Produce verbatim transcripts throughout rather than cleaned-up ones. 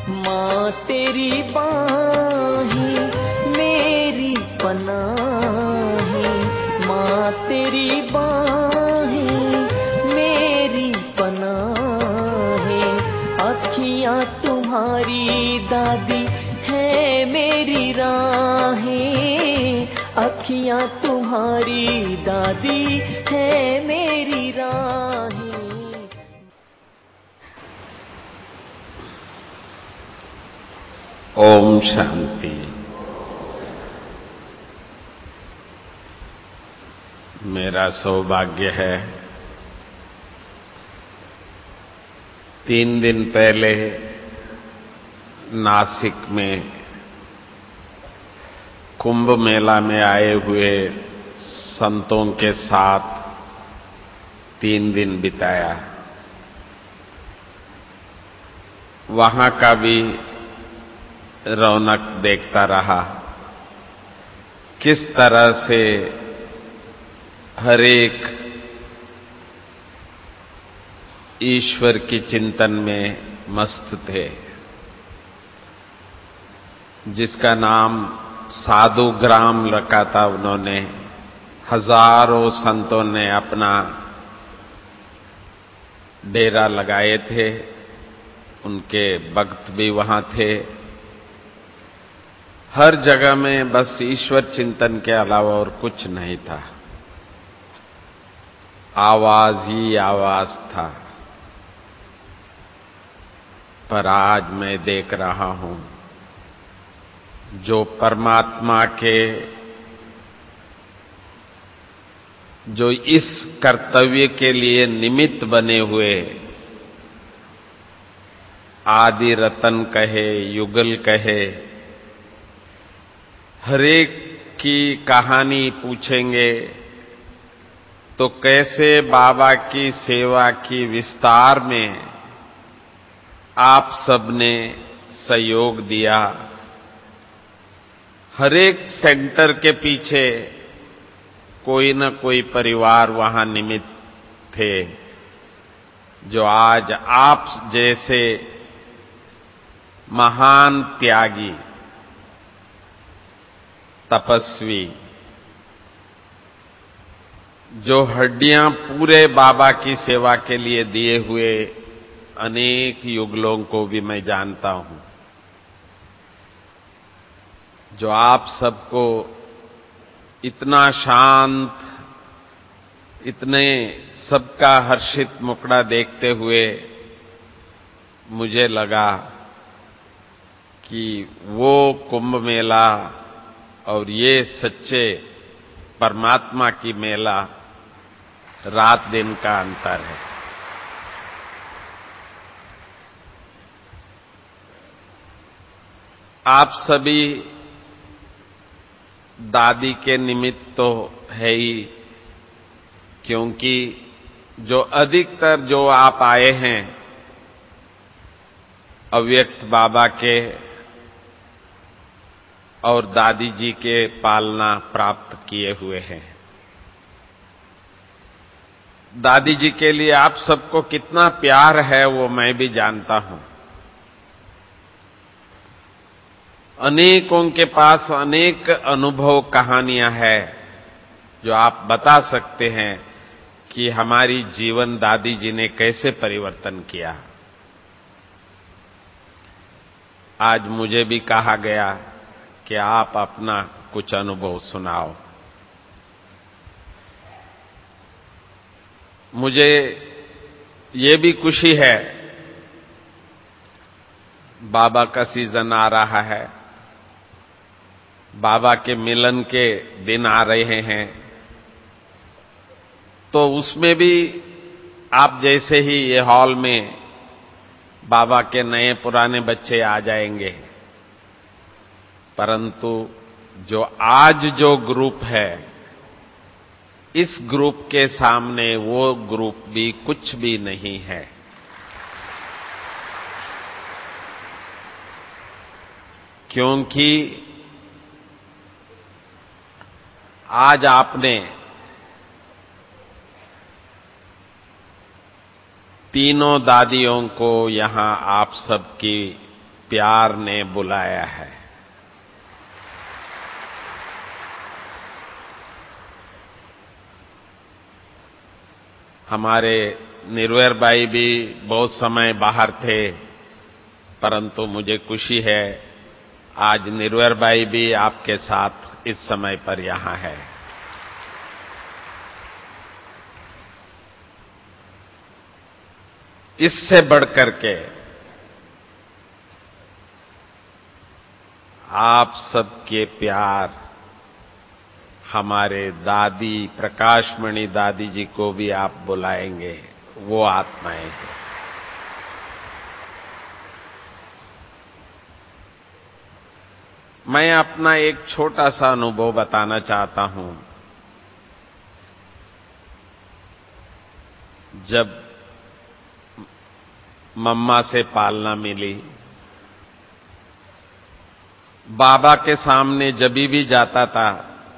माँ तेरी बाहें मेरी पनाहें, माँ तेरी बाहें मेरी पनाहें, अखियाँ तुम्हारी दादी है मेरी राहें, अखियाँ तुम्हारी दादी है मेरी राहें। ओम शांति। मेरा सौभाग्य है, तीन दिन पहले नासिक में कुंभ मेला में आए हुए संतों के साथ तीन दिन बिताया। वहां का भी रौनक देखता रहा, किस तरह से हर एक ईश्वर की चिंतन में मस्त थे। जिसका नाम साधु ग्राम रखा था उन्होंने, हजारों संतों ने अपना डेरा लगाए थे, उनके भक्त भी वहां थे। हर जगह में बस ईश्वर चिंतन के अलावा और कुछ नहीं था, आवाज ही आवाज था। पर आज मैं देख रहा हूं, जो परमात्मा के जो इस कर्तव्य के लिए निमित्त बने हुए, आदि रतन कहे, युगल कहे, हरेक की कहानी पूछेंगे तो कैसे बाबा की सेवा की विस्तार में आप सबने सहयोग दिया। हरेक सेंटर के पीछे कोई न कोई परिवार वहां निमित्त थे, जो आज आप जैसे महान त्यागी, तपस्वी, जो हड्डियां पूरे बाबा की सेवा के लिए दिए हुए अनेक युगलों को भी मैं जानता हूं, जो आप सबको इतना शांत, इतने सबका हर्षित मुखड़ा देखते हुए मुझे लगा कि वो कुंभ मेला और ये सच्चे परमात्मा की मेला रात दिन का अंतर है। आप सभी दादी के निमित्त तो है ही, क्योंकि जो अधिकतर जो आप आए हैं अव्यक्त बाबा के और दादी जी के पालना प्राप्त किए हुए हैं। दादी जी के लिए आप सबको कितना प्यार है वो मैं भी जानता हूं। अनेकों के पास अनेक अनुभव कहानियां हैं जो आप बता सकते हैं कि हमारी जीवन दादी जी ने कैसे परिवर्तन किया। आज मुझे भी कहा गया कि आप अपना कुछ अनुभव सुनाओ। मुझे ये भी खुशी है, बाबा का सीजन आ रहा है, बाबा के मिलन के दिन आ रहे हैं, तो उसमें भी आप जैसे ही ये हॉल में बाबा के नए पुराने बच्चे आ जाएंगे, परंतु जो आज जो ग्रुप है, इस ग्रुप के सामने वो ग्रुप भी कुछ भी नहीं है। क्योंकि आज आपने तीनों दादियों को यहां आप सबकी प्यार ने बुलाया है। हमारे निर्वैर भाई भी बहुत समय बाहर थे, परंतु मुझे खुशी है आज निर्वैर भाई भी आपके साथ इस समय पर यहां है। इससे बढ़कर के आप सबके प्यार हमारे दादी प्रकाशमणि दादी जी को भी आप बुलाएंगे, वो आत्माएं हैं। मैं अपना एक छोटा सा अनुभव बताना चाहता हूं। जब मम्मा से पालना मिली, बाबा के सामने जब भी जाता था,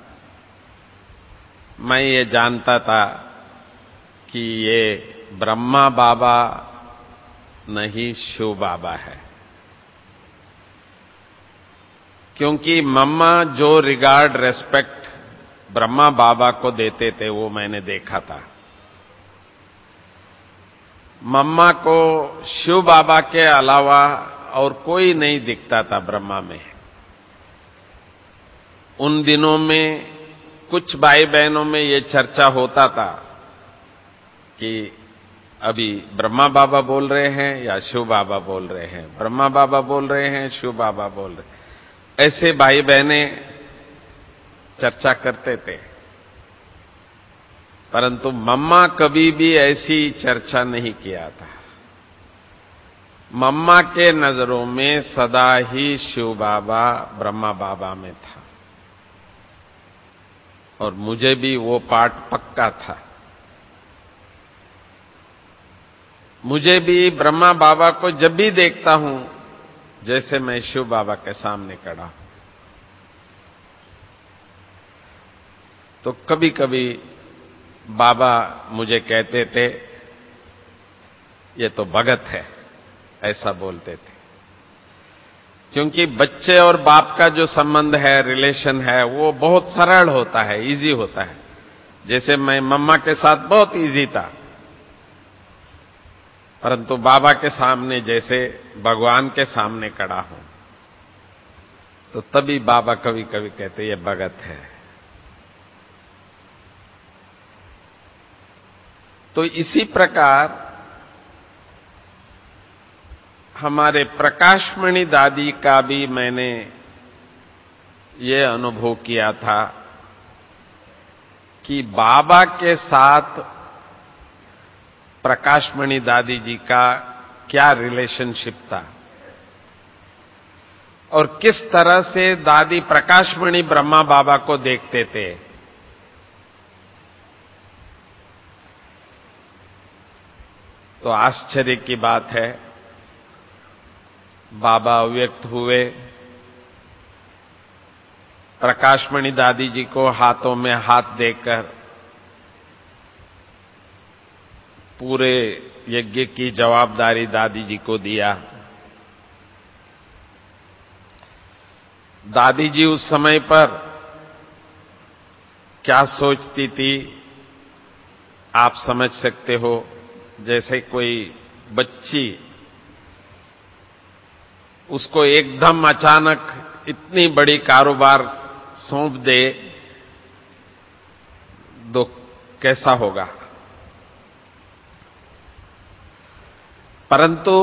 मैं ये जानता था कि ये ब्रह्मा बाबा नहीं शिव बाबा है, क्योंकि मम्मा जो रिगार्ड रेस्पेक्ट ब्रह्मा बाबा को देते थे वो मैंने देखा था। मम्मा को शिव बाबा के अलावा और कोई नहीं दिखता था ब्रह्मा में। उन दिनों में कुछ भाई बहनों में ये चर्चा होता था कि अभी ब्रह्मा बाबा बोल रहे हैं या शिव बाबा बोल रहे हैं, ब्रह्मा बाबा बोल रहे हैं, शिव बाबा बोल रहे हैं। ऐसे भाई बहनें चर्चा करते थे, परंतु मम्मा कभी भी ऐसी चर्चा नहीं किया था। मम्मा के नजरों में सदा ही शिव बाबा ब्रह्मा बाबा में था, और मुझे भी वो पाठ पक्का था। मुझे भी ब्रह्मा बाबा को जब भी देखता हूं जैसे मैं शिव बाबा के सामने खड़ा हूं। तो कभी कभी बाबा मुझे कहते थे ये तो भगत है, ऐसा बोलते थे, क्योंकि बच्चे और बाप का जो संबंध है, रिलेशन है, वो बहुत सरल होता है, इजी होता है। जैसे मैं मम्मा के साथ बहुत इजी था, परंतु बाबा के सामने जैसे भगवान के सामने खड़ा हूं, तो तभी बाबा कभी कभी कहते ये भगत है। तो इसी प्रकार हमारे प्रकाशमणि दादी का भी मैंने ये अनुभव किया था कि बाबा के साथ प्रकाशमणि दादी जी का क्या रिलेशनशिप था, और किस तरह से दादी प्रकाशमणि ब्रह्मा बाबा को देखते थे। तो आश्चर्य की बात है, बाबा अव्यक्त हुए, प्रकाशमणि दादी जी को हाथों में हाथ देकर पूरे यज्ञ की जवाबदारी दादी जी को दिया। दादी जी उस समय पर क्या सोचती थी आप समझ सकते हो। जैसे कोई बच्ची, उसको एकदम अचानक इतनी बड़ी कारोबार सौंप दे तो कैसा होगा। परंतु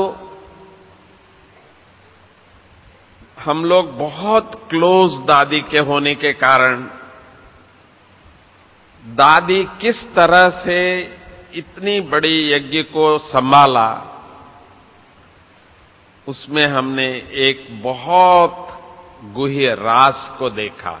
हम लोग बहुत क्लोज दादी के होने के कारण दादी किस तरह से इतनी बड़ी यज्ञ को संभाला, उसमें हमने एक बहुत गुह्य राज को देखा।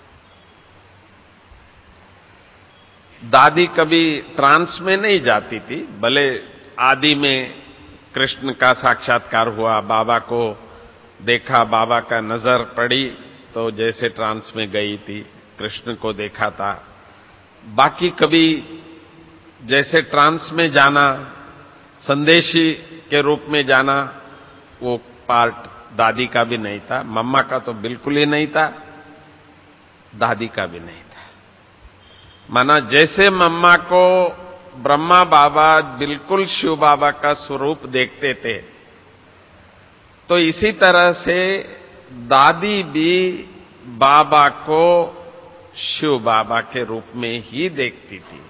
दादी कभी ट्रांस में नहीं जाती थी, भले आदि में कृष्ण का साक्षात्कार हुआ, बाबा को देखा, बाबा का नजर पड़ी तो जैसे ट्रांस में गई थी, कृष्ण को देखा था। बाकी कभी जैसे ट्रांस में जाना, संदेशी के रूप में जाना, वो पार्ट दादी का भी नहीं था, मम्मा का तो बिल्कुल ही नहीं था, दादी का भी नहीं था। माना जैसे मम्मा को ब्रह्मा बाबा बिल्कुल शिव बाबा का स्वरूप देखते थे, तो इसी तरह से दादी भी बाबा को शिव बाबा के रूप में ही देखती थी।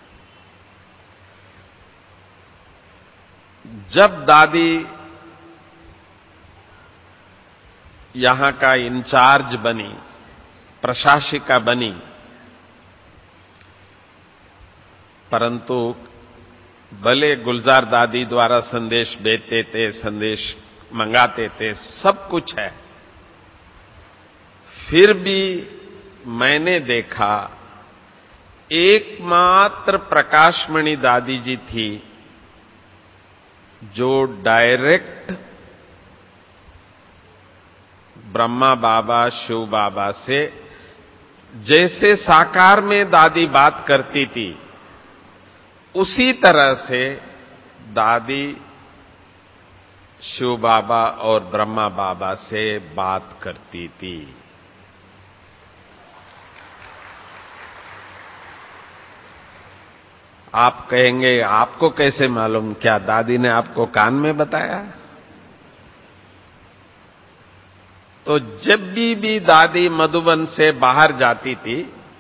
जब दादी यहां का इंचार्ज बनी, प्रशासिका बनी, परंतु भले गुलजार दादी द्वारा संदेश भेजते थे, संदेश मंगाते थे, सब कुछ है, फिर भी मैंने देखा एकमात्र प्रकाशमणि दादी जी थी जो डायरेक्ट ब्रह्मा बाबा शिव बाबा से जैसे साकार में दादी बात करती थी, उसी तरह से दादी शिव बाबा और ब्रह्मा बाबा से बात करती थी। आप कहेंगे आपको कैसे मालूम? क्या दादी ने आपको कान में बताया? तो जब भी भी दादी मधुबन से बाहर जाती थी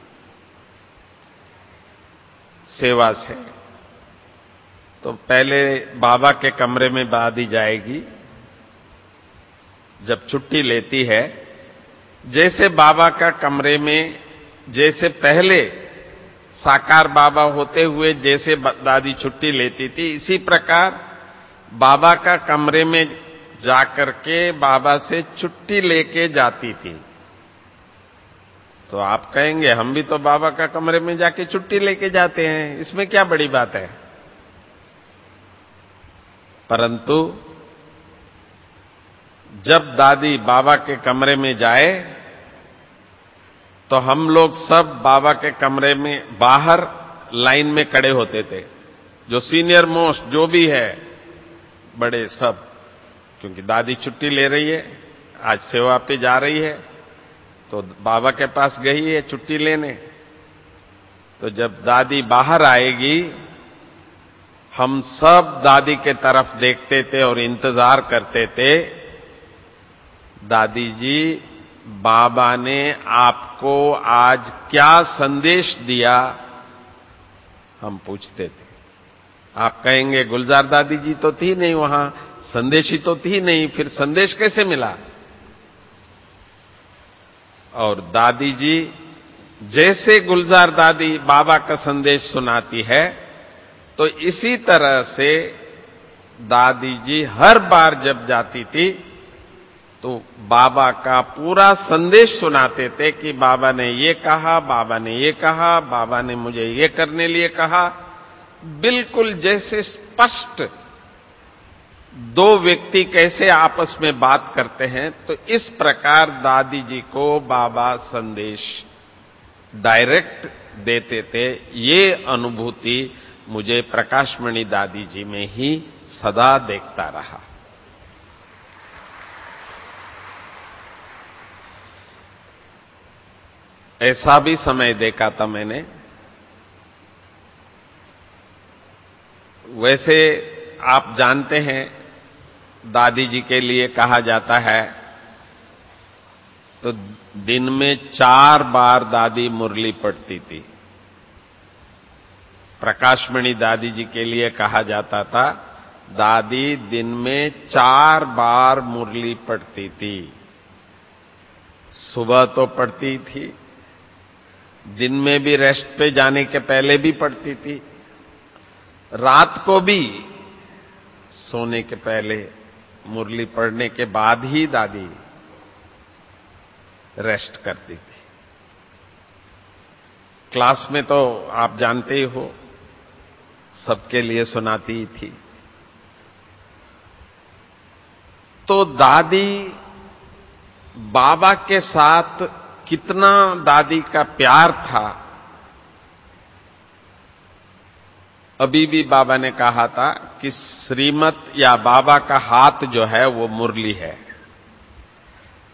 सेवा से, तो पहले बाबा के कमरे में दादी जाएगी। जब छुट्टी लेती है, जैसे बाबा का कमरे में, जैसे पहले साकार बाबा होते हुए जैसे दादी छुट्टी लेती थी, इसी प्रकार बाबा का कमरे में जाकर के बाबा से छुट्टी लेके जाती थी। तो आप कहेंगे हम भी तो बाबा का कमरे में जाके छुट्टी लेके जाते हैं, इसमें क्या बड़ी बात है? परंतु जब दादी बाबा के कमरे में जाए तो हम लोग सब बाबा के कमरे में बाहर लाइन में खड़े होते थे, जो सीनियर मोस्ट जो भी है, बड़े सब, क्योंकि दादी छुट्टी ले रही है, आज सेवा पे जा रही है, तो बाबा के पास गई है छुट्टी लेने। तो जब दादी बाहर आएगी, हम सब दादी के तरफ देखते थे और इंतजार करते थे, दादी जी बाबा ने आपको आज क्या संदेश दिया, हम पूछते थे। आप कहेंगे गुलजार दादी जी तो थी नहीं वहां, संदेश ही तो थी नहीं, फिर संदेश कैसे मिला? और दादी जी जैसे गुलजार दादी बाबा का संदेश सुनाती है, तो इसी तरह से दादी जी हर बार जब जाती थी तो बाबा का पूरा संदेश सुनाते थे कि बाबा ने ये कहा, बाबा ने ये कहा, बाबा ने मुझे ये करने लिए कहा। बिल्कुल जैसे स्पष्ट दो व्यक्ति कैसे आपस में बात करते हैं, तो इस प्रकार दादी जी को बाबा संदेश डायरेक्ट देते थे। ये अनुभूति मुझे प्रकाशमणि दादी जी में ही सदा देखता रहा। ऐसा भी समय देखा था मैंने, वैसे आप जानते हैं दादी जी के लिए कहा जाता है तो दिन में चार बार दादी मुरली पढ़ती थी। प्रकाशमणि दादी जी के लिए कहा जाता था दादी दिन में चार बार मुरली पढ़ती थी। सुबह तो पढ़ती थी, दिन में भी रेस्ट पे जाने के पहले भी पढ़ती थी, रात को भी सोने के पहले मुरली पढ़ने के बाद ही दादी रेस्ट करती थी। क्लास में तो आप जानते ही हो सबके लिए सुनाती ही थी। तो दादी बाबा के साथ कितना दादी का प्यार था, अभी भी बाबा ने कहा था कि श्रीमत या बाबा का हाथ जो है वो मुरली है।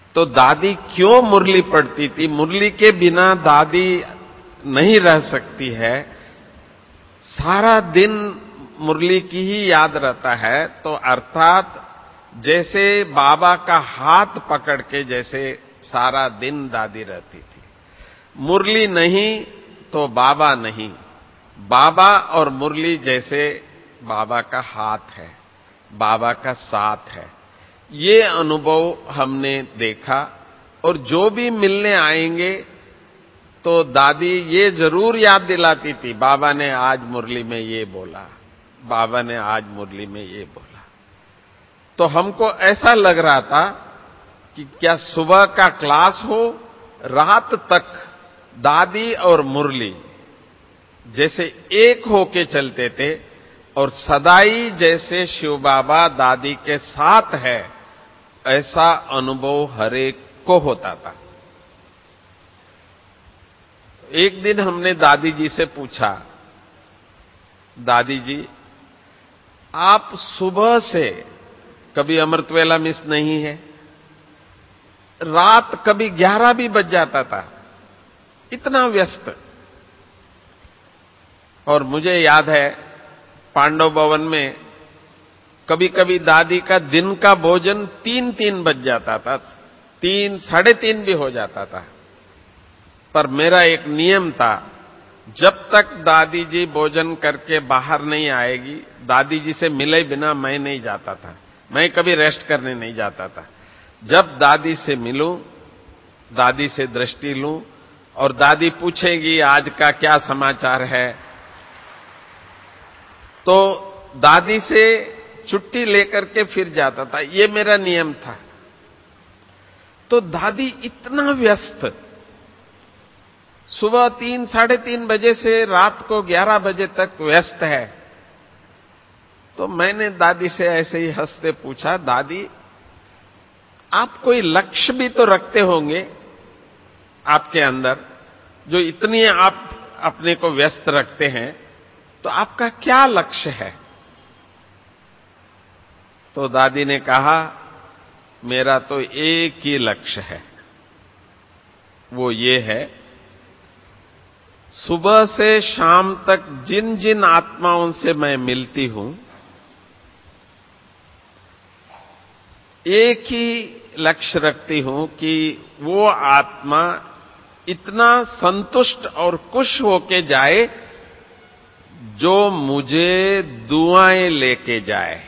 तो दादी क्यों मुरली पढ़ती थी? मुरली के बिना दादी नहीं रह सकती है, सारा दिन मुरली की ही याद रहता है। तो अर्थात जैसे बाबा का हाथ पकड़ के जैसे सारा दिन दादी रहती थी। मुरली नहीं तो बाबा नहीं, बाबा और मुरली जैसे बाबा का हाथ है, बाबा का साथ है। ये अनुभव हमने देखा। और जो भी मिलने आएंगे तो दादी ये जरूर याद दिलाती थी, बाबा ने आज मुरली में ये बोला, बाबा ने आज मुरली में ये बोला। तो हमको ऐसा लग रहा था कि क्या सुबह का क्लास हो, रात तक दादी और मुरली जैसे एक होके चलते थे, और सदाई जैसे शिव बाबा दादी के साथ है, ऐसा अनुभव हर एक को होता था। एक दिन हमने दादी जी से पूछा, दादी जी आप सुबह से कभी अमृत वेला मिस नहीं है, रात कभी ग्यारह भी बज जाता था, इतना व्यस्त। और मुझे याद है पांडव भवन में कभी कभी दादी का दिन का भोजन तीन तीन बज जाता था, तीन साढ़े तीन भी हो जाता था। पर मेरा एक नियम था, जब तक दादी जी भोजन करके बाहर नहीं आएगी, दादी जी से मिले बिना मैं नहीं जाता था। मैं कभी रेस्ट करने नहीं जाता था। जब दादी से मिलूं, दादी से दृष्टि लूं, और दादी पूछेगी आज का क्या समाचार है, तो दादी से छुट्टी लेकर के फिर जाता था। ये मेरा नियम था। तो दादी इतना व्यस्त, सुबह तीन साढ़े तीन बजे से रात को ग्यारह बजे तक व्यस्त है। तो मैंने दादी से ऐसे ही हंसते पूछा, दादी आप कोई लक्ष्य भी तो रखते होंगे आपके अंदर, जो इतनी आप अपने को व्यस्त रखते हैं, तो आपका क्या लक्ष्य है? तो दादी ने कहा, मेरा तो एक ही लक्ष्य है, वो ये है, सुबह से शाम तक जिन जिन आत्माओं से मैं मिलती हूं, एक ही लक्ष्य रखती हूं कि वो आत्मा इतना संतुष्ट और खुश होके जाए जो मुझे दुआएं लेके जाए।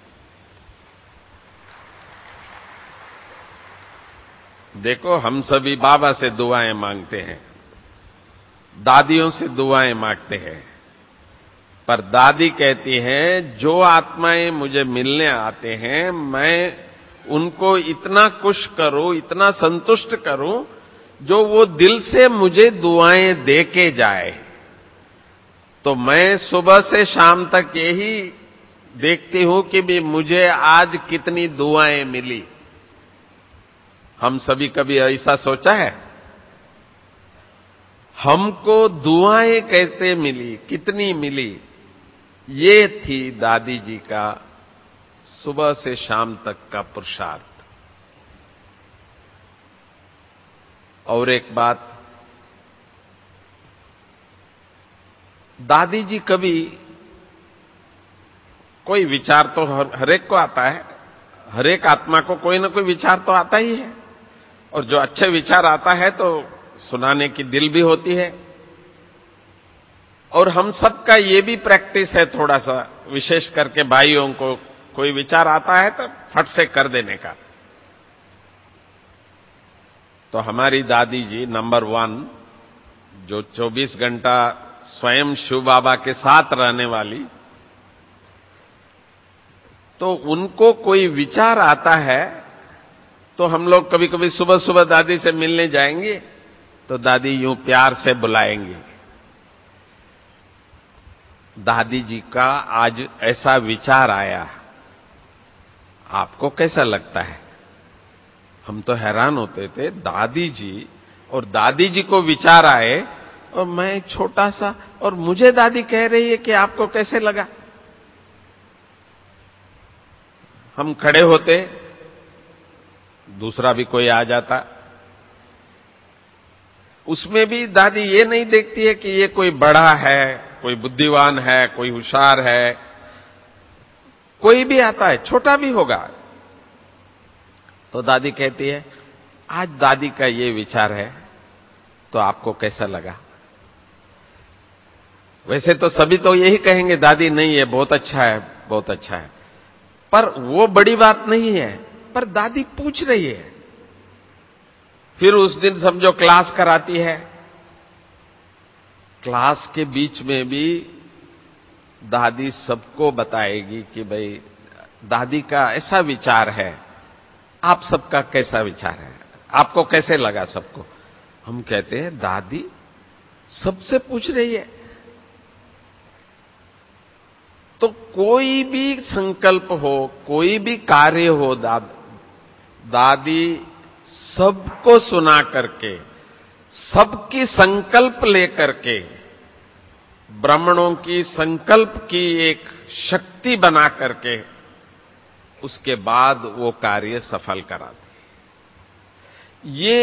देखो, हम सभी बाबा से दुआएं मांगते हैं, दादियों से दुआएं मांगते हैं, पर दादी कहती हैं जो आत्माएं मुझे मिलने आते हैं, मैं उनको इतना खुश करूं, इतना संतुष्ट करूं, जो वो दिल से मुझे दुआएं दे के जाए। तो मैं सुबह से शाम तक यही देखती हूं कि भी मुझे आज कितनी दुआएं मिली। हम सभी कभी ऐसा सोचा है? हमको दुआएं कैसे मिली, कितनी मिली? ये थी दादी जी का सुबह से शाम तक का पुरुषार्थ। और एक बात, दादी जी कभी कोई विचार तो हर, हर एक को आता है, हर एक आत्मा को कोई ना कोई विचार तो आता ही है, और जो अच्छे विचार आता है तो सुनाने की दिल भी होती है। और हम सबका ये भी प्रैक्टिस है थोड़ा सा, विशेष करके भाइयों को, कोई विचार आता है तो फट से कर देने का। तो हमारी दादी जी नंबर वन, जो चौबीस घंटा स्वयं शिव बाबा के साथ रहने वाली, तो उनको कोई विचार आता है तो हम लोग कभी कभी सुबह सुबह दादी से मिलने जाएंगे तो दादी यूं प्यार से बुलाएंगे, दादी जी का आज ऐसा विचार आया, आपको कैसा लगता है? हम तो हैरान होते थे, दादी जी और दादी जी को विचार आए और मैं छोटा सा, और मुझे दादी कह रही है कि आपको कैसे लगा? हम खड़े होते, दूसरा भी कोई आ जाता, उसमें भी दादी ये नहीं देखती है कि ये कोई बड़ा है, कोई बुद्धिमान है, कोई होशियार है, कोई भी आता है, छोटा भी होगा। तो दादी कहती है, आज दादी का ये विचार है, तो आपको कैसा लगा? वैसे तो सभी तो यही कहेंगे, दादी नहीं है, बहुत अच्छा है, बहुत अच्छा है, पर वो बड़ी बात नहीं है, पर दादी पूछ रही है। फिर उस दिन समझो क्लास कराती है, क्लास के बीच में भी दादी सबको बताएगी कि भाई दादी का ऐसा विचार है, आप सबका कैसा विचार है, आपको कैसे लगा सबको? हम कहते हैं दादी सबसे पूछ रही है। तो कोई भी संकल्प हो, कोई भी कार्य हो, दा, दादी सबको सुना करके, सबकी संकल्प लेकर के, ब्राह्मणों की संकल्प की एक शक्ति बना करके उसके बाद वो कार्य सफल कराती। ये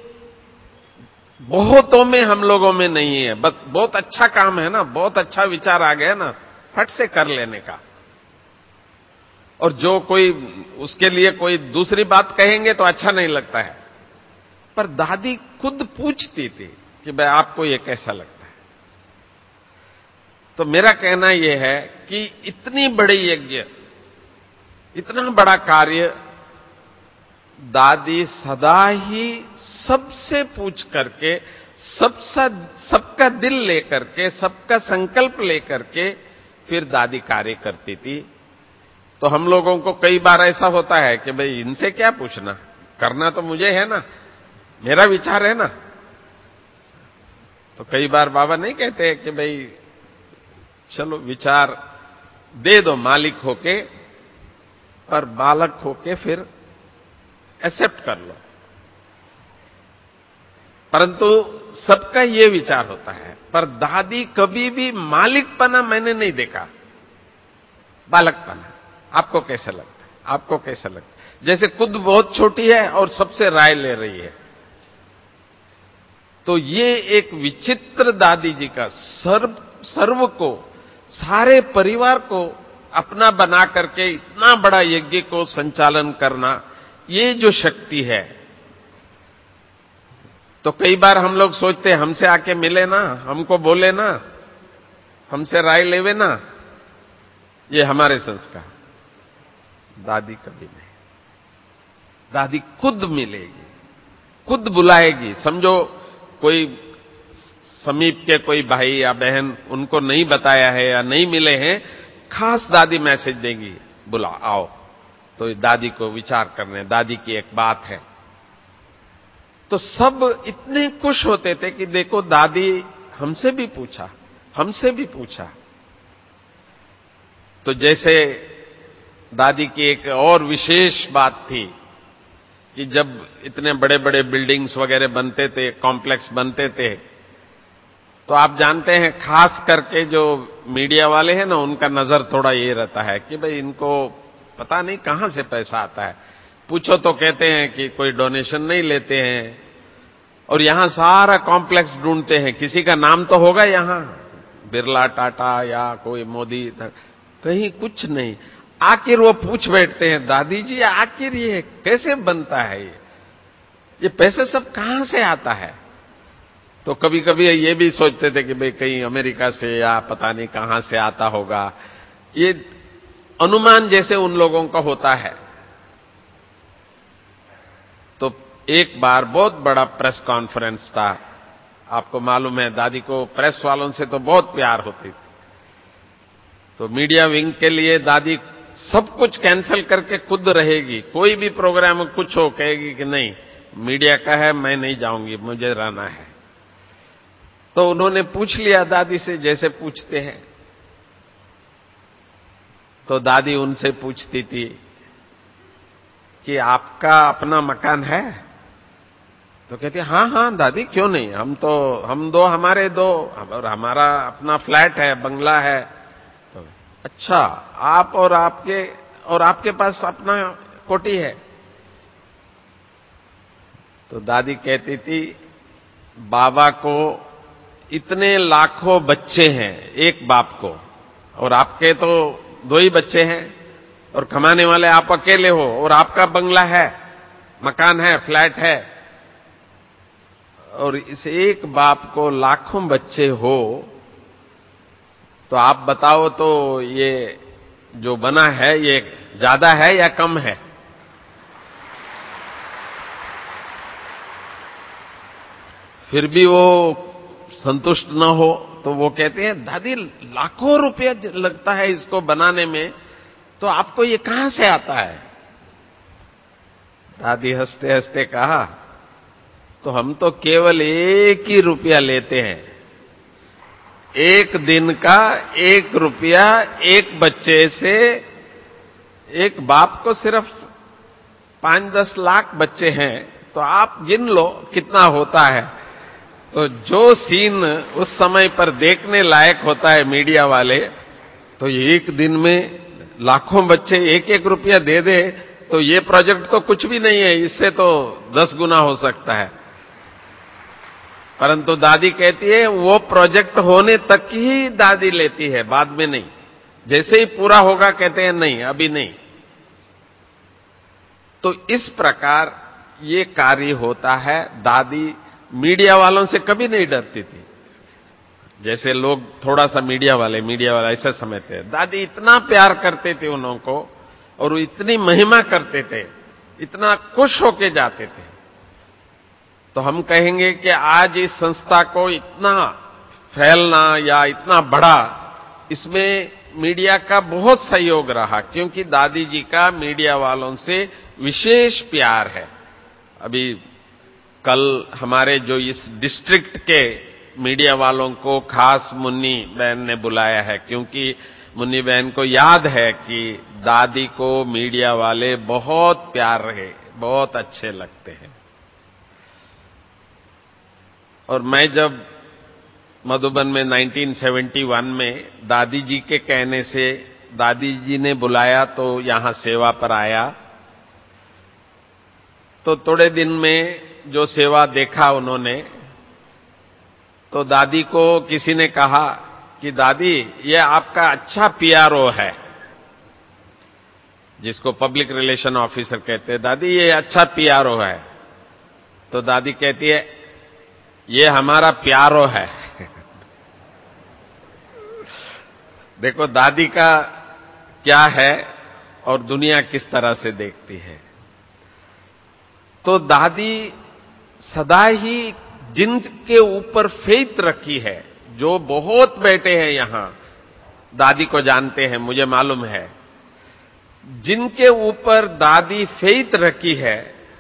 बहुतों में, हम लोगों में नहीं है। बस बहुत अच्छा काम है ना, बहुत अच्छा विचार आ गया ना, फट से कर लेने का। और जो कोई उसके लिए कोई दूसरी बात कहेंगे तो अच्छा नहीं लगता है। पर दादी खुद पूछती थी कि भाई आपको ये कैसा लगता है? तो मेरा कहना यह है कि इतनी बड़ी यज्ञ, इतना बड़ा कार्य दादी सदा ही सबसे पूछ करके, सबसा सबका दिल लेकर के, सबका संकल्प लेकर के फिर दादी कार्य करती थी। तो हम लोगों को कई बार ऐसा होता है कि भाई इनसे क्या पूछना, करना तो मुझे है ना, मेरा विचार है ना। तो कई बार बाबा नहीं कहते कि भाई चलो विचार दे दो मालिक होके, पर बालक होके फिर एक्सेप्ट कर लो। परंतु सबका ये विचार होता है, पर दादी कभी भी मालिकपना मैंने नहीं देखा, बालकपना। आपको कैसा लगता है? आपको कैसा लगता है? जैसे खुद बहुत छोटी है और सबसे राय ले रही है। तो ये एक विचित्र दादी जी का सर्व सर्व को, सारे परिवार को अपना बना करके इतना बड़ा यज्ञ को संचालन करना, ये जो शक्ति है। तो कई बार हम लोग सोचते हैं हमसे आके मिले ना, हमको बोले ना, हमसे राय लेवे ना, ये हमारे संस्कार। दादी कभी नहीं, दादी खुद मिलेगी, खुद बुलाएगी। समझो कोई समीप के कोई भाई या बहन उनको नहीं बताया है या नहीं मिले हैं, खास दादी मैसेज देगी, बुला आओ। तो दादी को विचार करने, दादी की एक बात है। तो सब इतने खुश होते थे कि देखो दादी हमसे भी पूछा, हमसे भी पूछा। तो जैसे दादी की एक और विशेष बात थी कि जब इतने बड़े बड़े बिल्डिंग्स वगैरह बनते थे, कॉम्प्लेक्स बनते थे, तो आप जानते हैं खास करके जो मीडिया वाले हैं ना, उनका नजर थोड़ा ये रहता है कि भाई इनको पता नहीं कहां से पैसा आता है। पूछो तो कहते हैं कि कोई डोनेशन नहीं लेते हैं, और यहां सारा कॉम्प्लेक्स ढूंढते हैं, किसी का नाम तो होगा यहां, बिरला, टाटा या कोई मोदी, कहीं कुछ नहीं। आखिर वो पूछ बैठते हैं, दादी जी आखिर ये कैसे बनता है, ये ये पैसे सब कहां से आता है? तो कभी कभी ये भी सोचते थे कि भाई कहीं अमेरिका से या पता नहीं कहां से आता होगा। ये अनुमान जैसे उन लोगों का होता है। तो एक बार बहुत बड़ा प्रेस कॉन्फ्रेंस था। आपको मालूम है दादी को प्रेस वालों से तो बहुत प्यार होती थी। तो मीडिया विंग के लिए दादी सब कुछ कैंसिल करके खुद रहेगी। कोई भी प्रोग्राम कुछ हो, कहेगी कि नहीं मीडिया का है, मैं नहीं जाऊंगी, मुझे रहना है। तो उन्होंने पूछ लिया दादी से, जैसे पूछते हैं। तो दादी उनसे पूछती थी कि आपका अपना मकान है? तो कहती हाँ हाँ दादी, क्यों नहीं, हम तो हम दो, हमारे दो, और हमारा अपना फ्लैट है, बंगला है। तो अच्छा, आप और आपके और आपके पास अपना कोठी है? तो दादी कहती थी, बाबा को इतने लाखों बच्चे हैं एक बाप को, और आपके तो दो ही बच्चे हैं, और कमाने वाले आप अकेले हो, और आपका बंगला है, मकान है, फ्लैट है, और इस एक बाप को लाखों बच्चे हो, तो आप बताओ तो ये जो बना है ये ज्यादा है या कम है? फिर भी वो संतुष्ट न हो तो वो कहते हैं, दादी लाखों रुपया लगता है इसको बनाने में, तो आपको ये कहां से आता है? दादी हंसते हंसते कहा, तो हम तो केवल एक ही रुपया लेते हैं, एक दिन का एक रुपया एक बच्चे से। एक बाप को सिर्फ पांच दस लाख बच्चे हैं, तो आप गिन लो कितना होता है। तो जो सीन उस समय पर देखने लायक होता है मीडिया वाले, तो एक दिन में लाखों बच्चे एक एक रुपया दे दे, तो ये प्रोजेक्ट तो कुछ भी नहीं है, इससे तो दस गुना हो सकता है। परंतु दादी कहती है वो प्रोजेक्ट होने तक ही दादी लेती है, बाद में नहीं। जैसे ही पूरा होगा कहते हैं नहीं, अभी नहीं। तो इस प्रकार ये कार्य होता है। दादी मीडिया वालों से कभी नहीं डरती थी। जैसे लोग थोड़ा सा मीडिया वाले मीडिया वाले ऐसे समझते हैं, दादी इतना प्यार करते थे उन लोगों को, और वो इतनी महिमा करते थे, इतना खुश होके जाते थे। तो हम कहेंगे कि आज इस संस्था को इतना फैलना या इतना बढ़ा, इसमें मीडिया का बहुत सहयोग रहा, क्योंकि दादी जी का मीडिया वालों से विशेष प्यार है। अभी कल हमारे जो इस डिस्ट्रिक्ट के मीडिया वालों को खास मुन्नी बहन ने बुलाया है, क्योंकि मुन्नी बहन को याद है कि दादी को मीडिया वाले बहुत प्यार रहे, बहुत अच्छे लगते हैं। और मैं जब मधुबन में उन्नीस सौ इकहत्तर में दादी जी के कहने से दादी जी ने बुलाया तो यहां सेवा पर आया, तो थोड़े दिन में जो सेवा देखा उन्होंने, तो दादी को किसी ने कहा कि दादी ये आपका अच्छा पीआरओ है, जिसको पब्लिक रिलेशन ऑफिसर कहते हैं, दादी ये अच्छा पीआरओ है। तो दादी कहती है, ये हमारा प्यारो है। देखो दादी का क्या है और दुनिया किस तरह से देखती है। तो दादी सदा ही जिनके ऊपर फेथ रखी है, जो बहुत बेटे हैं यहां, दादी को जानते हैं, मुझे मालूम है, जिनके ऊपर दादी फेथ रखी है,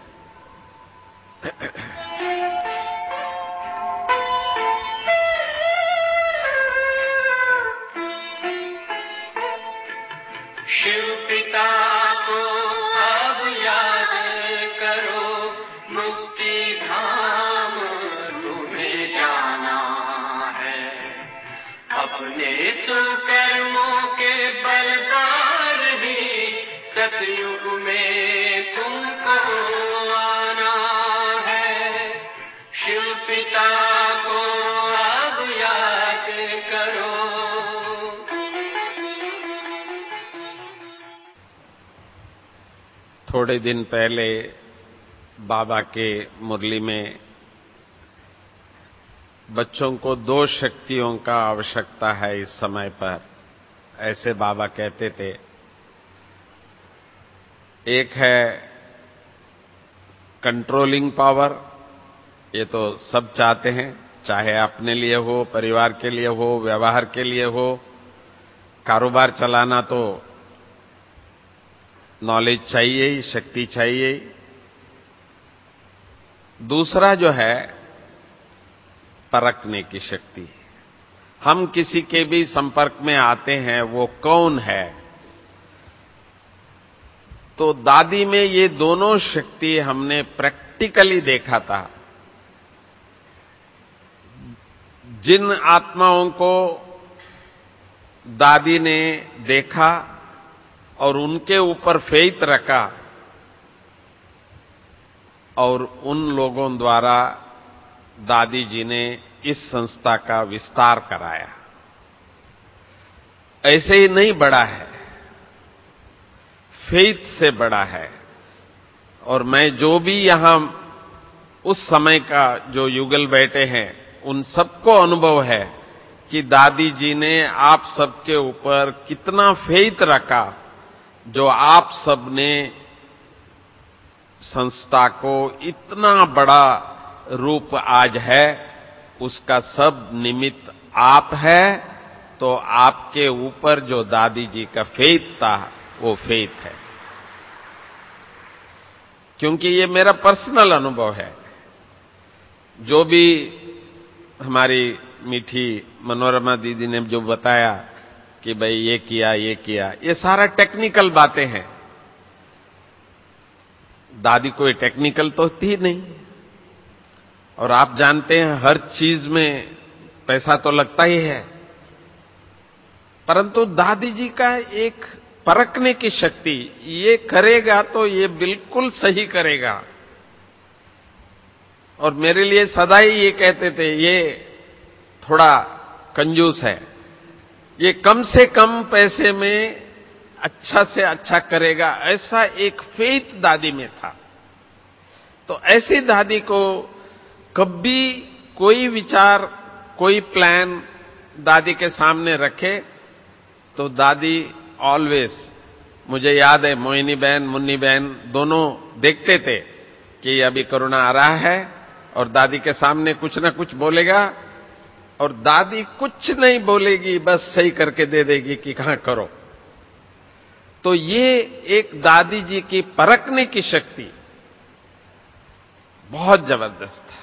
शिव पिता को अब याद करो, मुक्ति धाम तुम्हें जाना है। अपने सुकर्मों के बल पर ही सतयुग में तुमको आना है। शिव पिता को अब याद करो। थोड़े दिन पहले बाबा के मुरली में बच्चों को दो शक्तियों का आवश्यकता है इस समय पर, ऐसे बाबा कहते थे। एक है कंट्रोलिंग पावर, ये तो सब चाहते हैं, चाहे अपने लिए हो, परिवार के लिए हो, व्यवहार के लिए हो, कारोबार चलाना तो नॉलेज चाहिए ही, शक्ति चाहिए ही। दूसरा जो है परखने की शक्ति। हम किसी के भी संपर्क में आते हैं, वो कौन है। तो दादी में ये दोनों शक्ति हमने प्रैक्टिकली देखा था। जिन आत्माओं को दादी ने देखा और उनके ऊपर फेथ रखा, और उन लोगों द्वारा दादी जी ने इस संस्था का विस्तार कराया। ऐसे ही नहीं बढ़ा है, फेथ से बढ़ा है। और मैं जो भी यहां उस समय का जो युगल बैठे हैं, उन सबको अनुभव है कि दादी जी ने आप सबके ऊपर कितना फेथ रखा, जो आप सबने संस्था को इतना बड़ा रूप आज है, उसका सब निमित्त आप है। तो आपके ऊपर जो दादी जी का फेथ था, वो फेथ है। क्योंकि ये मेरा पर्सनल अनुभव है। जो भी हमारी मीठी मनोरमा दीदी ने जो बताया कि भाई ये किया ये किया, ये सारा टेक्निकल बातें हैं। दादी कोई टेक्निकल तो थी नहीं, और आप जानते हैं हर चीज में पैसा तो लगता ही है, परंतु दादी जी का एक परखने की शक्ति, ये करेगा तो ये बिल्कुल सही करेगा। और मेरे लिए सदा ही ये कहते थे, ये थोड़ा कंजूस है, ये कम से कम पैसे में अच्छा से अच्छा करेगा, ऐसा एक फेथ दादी में था। तो ऐसी दादी को कभी कोई विचार, कोई प्लान दादी के सामने रखे तो दादी ऑलवेज, मुझे याद है मोहिनी बहन, मुन्नी बहन दोनों देखते थे कि अभी कोरोना आ रहा है और दादी के सामने कुछ ना कुछ बोलेगा, और दादी कुछ नहीं बोलेगी, बस सही करके दे देगी कि कहां करो। तो ये एक दादी जी की परखने की शक्ति बहुत जबरदस्त था।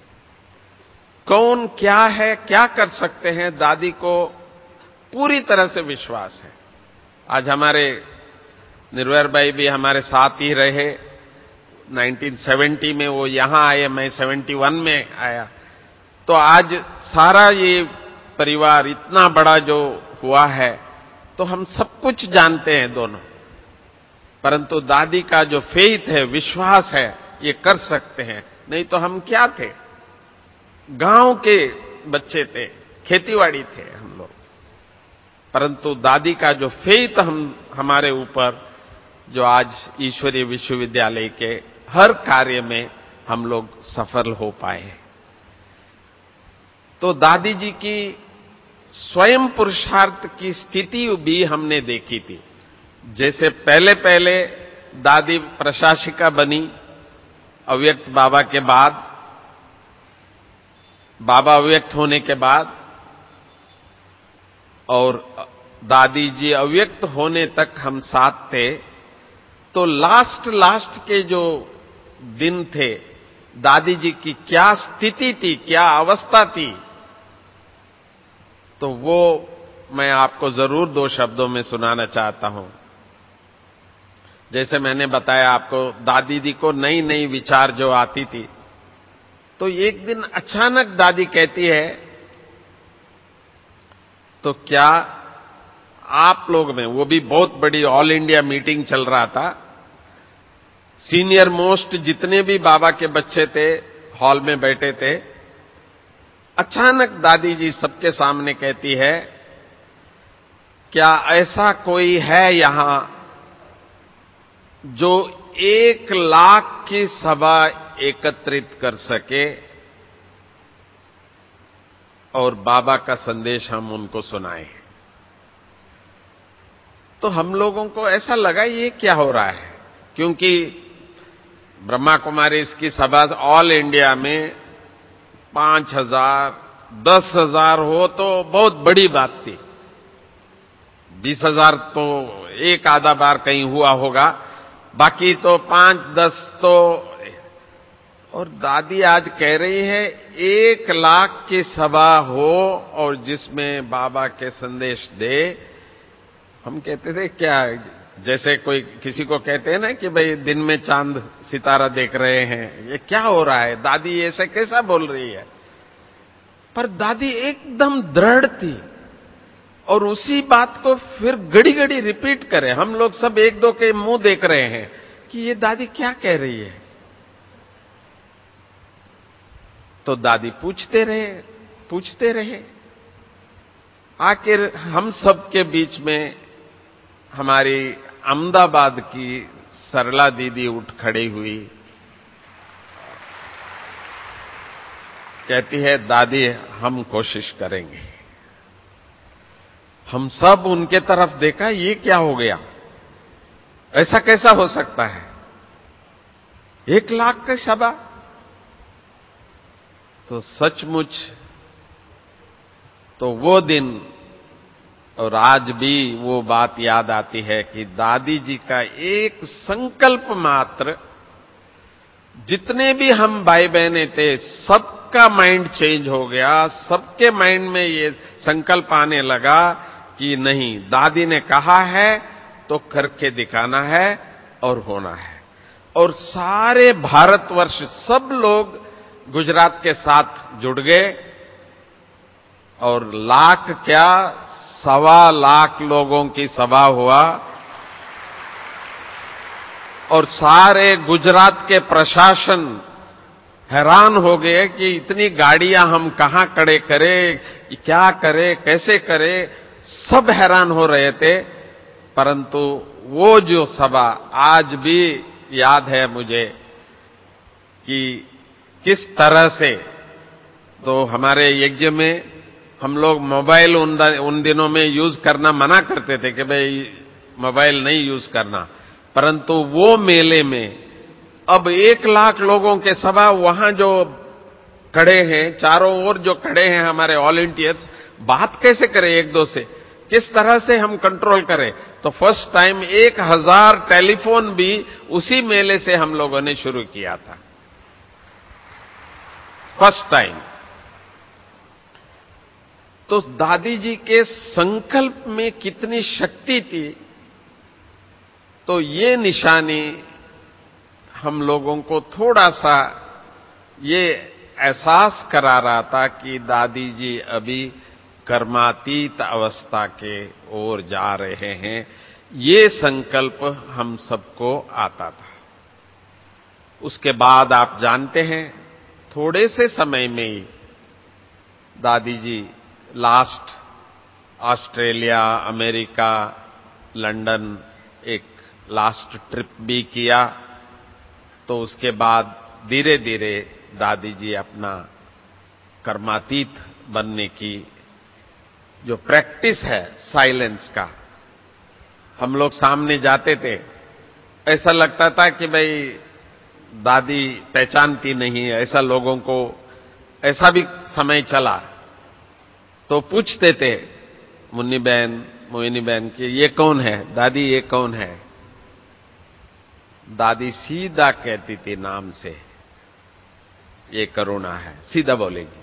कौन क्या है, क्या कर सकते हैं, दादी को पूरी तरह से विश्वास है। आज हमारे निर्वैर भाई भी हमारे साथ ही रहे। उन्नीस सौ सत्तर में वो यहां आए, मैं इकहत्तर में आया। तो आज सारा ये परिवार इतना बड़ा जो हुआ है, तो हम सब कुछ जानते हैं दोनों। परंतु दादी का जो फेथ है, विश्वास है, ये कर सकते हैं। नहीं तो हम क्या थे, गांव के बच्चे थे, खेतीबाड़ी थे हम लोग। परंतु दादी का जो फेथ हम हमारे ऊपर, जो आज ईश्वरीय विश्वविद्यालय के हर कार्य में हम लोग सफल हो पाए। तो दादी जी की स्वयं पुरुषार्थ की स्थिति भी हमने देखी थी। जैसे पहले पहले दादी प्रशासिका बनी अव्यक्त बाबा के बाद, बाबा अव्यक्त होने के बाद, और दादी जी अव्यक्त होने तक हम साथ थे। तो लास्ट लास्ट के जो दिन थे, दादी जी की क्या स्थिति थी, क्या अवस्था थी, तो वो मैं आपको जरूर दो शब्दों में सुनाना चाहता हूं। जैसे मैंने बताया आपको, दादी जी को नई नई विचार जो आती थी, तो एक दिन अचानक दादी कहती है, तो क्या आप लोग में, वो भी बहुत बड़ी ऑल इंडिया मीटिंग चल रहा था, सीनियर मोस्ट जितने भी बाबा के बच्चे थे हॉल में बैठे थे, अचानक दादी जी सबके सामने कहती है, क्या ऐसा कोई है यहां जो एक लाख की सभा एकत्रित कर सके और बाबा का संदेश हम उनको सुनाएं? तो हम लोगों को ऐसा लगा ये क्या हो रहा है, क्योंकि ब्रह्मा कुमारी इसकी सभा ऑल इंडिया में पांच हजार दस हजार हो तो बहुत बड़ी बात थी। बीस हजार तो एक आधा बार कहीं हुआ होगा, बाकी तो पांच दस तो। और दादी आज कह रही है एक लाख की सभा हो और जिसमें बाबा के संदेश दे। हम कहते थे क्या, जैसे कोई किसी को कहते हैं ना कि भाई दिन में चांद सितारा देख रहे हैं, ये क्या हो रहा है, दादी ऐसे कैसा बोल रही है। पर दादी एकदम दृढ़ थी और उसी बात को फिर घड़ी घड़ी रिपीट करे। हम लोग सब एक दो के मुंह देख रहे हैं कि ये दादी क्या कह रही है। तो दादी पूछते रहे पूछते रहे आखिर हम सब के बीच में हमारी अहमदाबाद की सरला दीदी उठ खड़ी हुई, कहती है दादी हम कोशिश करेंगे। हम सब उनके तरफ देखा, ये क्या हो गया, ऐसा कैसा हो सकता है, एक लाख का सभा। तो सचमुच तो वो दिन और आज भी वो बात याद आती है कि दादी जी का एक संकल्प मात्र, जितने भी हम भाई बहने थे सबका माइंड चेंज हो गया, सबके माइंड में ये संकल्प आने लगा कि नहीं, दादी ने कहा है तो करके दिखाना है और होना है। और सारे भारतवर्ष सब लोग गुजरात के साथ जुड़ गए और लाख क्या सवा लाख लोगों की सभा हुआ और सारे गुजरात के प्रशासन हैरान हो गए कि इतनी गाड़ियां हम कहां खड़े करें, क्या करें, कैसे करें, सब हैरान हो रहे थे। परंतु वो जो सभा आज भी याद है मुझे कि किस तरह से, तो हमारे यज्ञ में हम लोग मोबाइल उन, उन दिनों में यूज करना मना करते थे कि भाई मोबाइल नहीं यूज करना, परंतु वो मेले में अब एक लाख लोगों के सभा, वहां जो खड़े हैं, चारों ओर जो खड़े हैं हमारे वॉलंटियर्स, बात कैसे करें एक दो से, किस तरह से हम कंट्रोल करें। तो फर्स्ट टाइम एक हजार टेलीफोन भी उसी मेले से हम लोगों ने शुरू किया था, फर्स्ट टाइम। तो दादी जी के संकल्प में कितनी शक्ति थी, तो ये निशानी हम लोगों को थोड़ा सा ये एहसास करा रहा था कि दादी जी अभी कर्मातीत अवस्था के ओर जा रहे हैं। ये संकल्प हम सबको आता था। उसके बाद आप जानते हैं, थोड़े से समय में ही दादी जी लास्ट ऑस्ट्रेलिया, अमेरिका, लंदन एक लास्ट ट्रिप भी किया। तो उसके बाद धीरे धीरे दादी जी अपना कर्मातीत बनने की जो प्रैक्टिस है साइलेंस का, हम लोग सामने जाते थे, ऐसा लगता था कि भाई दादी पहचानती नहीं है, ऐसा लोगों को, ऐसा भी समय चला। तो पूछते थे मुन्नी बहन, मोहिनी बहन कि ये कौन है दादी, ये कौन है। दादी सीधा कहती थी नाम से, ये करुणा है, सीधा बोलेगी।